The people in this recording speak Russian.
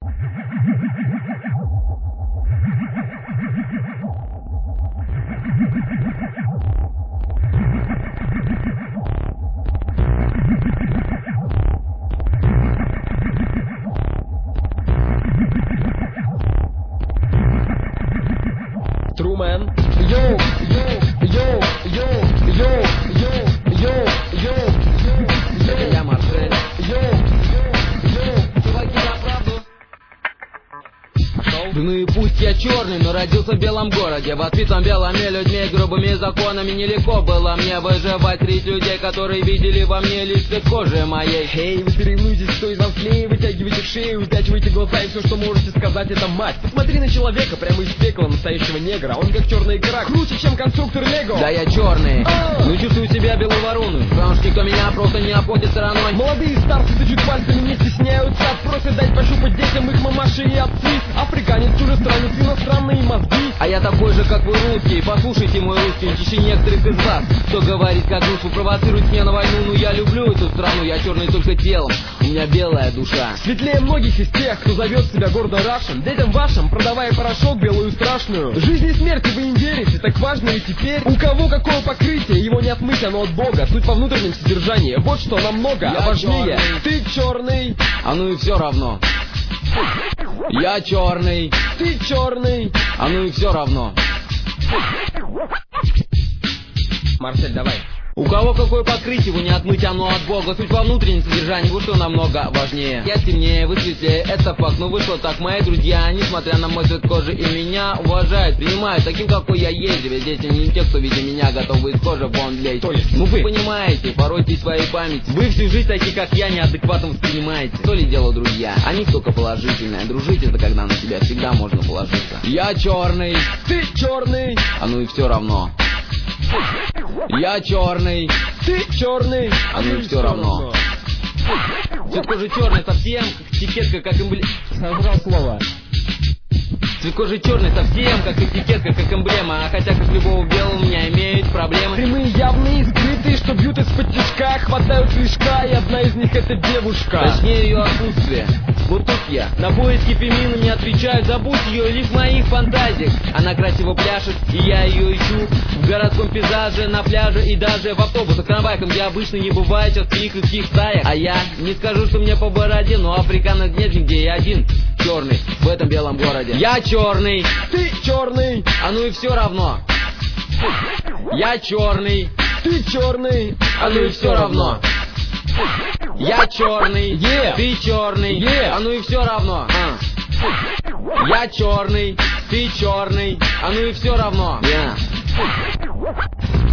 Truman. Yo, yo, yo, yo, yo, yo, yo, yo, yo, Это я, Марсель. yo, yo. Чуваки, на правду. Ну и пусть я черный, но родился в белом городе, воспитан белыми людьми, грубыми законами. Нелегко было мне выживать среди людей, которые видели во мне лишь цвет кожи моей. Эй, вы соревнуетесь, кто из вас смелее, вытягивайте шею, вытягивайте глаза, и все, что можете сказать, это мать. Посмотри на человека прямо из пекла, настоящего негра. Он как черная игра, круче, чем конструктор Лего. Да я черный, но чувствую себя белой вороной, потому что никто меня просто не обходит стороной. Молодые старцы тычут пальцами, не стесняются, просят дать пощупать детям их мамаши и отцы. Африканец, чужестранец, иностранные мозги. А я такой же, как вы, русский. Послушайте мой русский, в течение некоторых из вас, кто говорит, как русский, провоцирует меня на войну. Но я люблю эту страну, я черный только телом, у меня белая душа. Светлее многих из тех, кто зовет себя гордо Рашем. Детям вашим, продавая порошок белую страшную. Жизнь и смерти вы им верите, так важно ли теперь? У кого какое покрытие, его не отмыть, оно от Бога. Суть во внутреннем содержании, вот что намного Я важнее. черный. Ты черный, А ну и все равно. Я черный, ты черный. а ну и все равно. Марсель, давай. У кого какое покрытие, его не отмыть, оно от Бога. Суть во внутреннем содержании, вот что намного важнее. Я темнее, вы светлее, это факт, но вышло так. Мои друзья, несмотря на мой цвет кожи, и меня уважают, принимают таким, какой я есть. Ведь дети не те, кто, видя меня, готовы из кожи вон лезть. То есть, ну вы понимаете, поройтесь своей памяти. Вы всю жизнь такие, как я, неадекватно воспринимаете. То ли дело, друзья, они только положительное. Дружить это когда на тебя всегда можно положиться. Я черный, ты черный, а ну и все равно. Я черный, ты черный. а ну и все равно. Цвет кожи черный совсем, как этикетка, как эмблема. Сожрал слово. Цвет кожи черный совсем, как этикетка, как эмблема. А хотя, как любого белого, у меня имеют проблемы. Прямые, явные, скрытые, что бьют из-под тишка, хватают лишка, и одна из них это девушка. Точнее, ее отсутствие. Вот тут я. На поиски фемина не отвечаю, забудь ее лишь в моих фантазиях. Она красиво пляшет, и я ее ищу в городском пейзаже, на пляже и даже в автобусах, трамваях, где обычно не бывает сейчас в каких стаях. А я не скажу, что мне по бороде, но африканец нет нигде, я один черный в этом белом городе. Я черный, ты черный, а ну и все равно. Я черный, ты черный, а ну и все равно. Я черный, ты черный, а ну и все равно. Я черный, ты черный, а ну и все равно.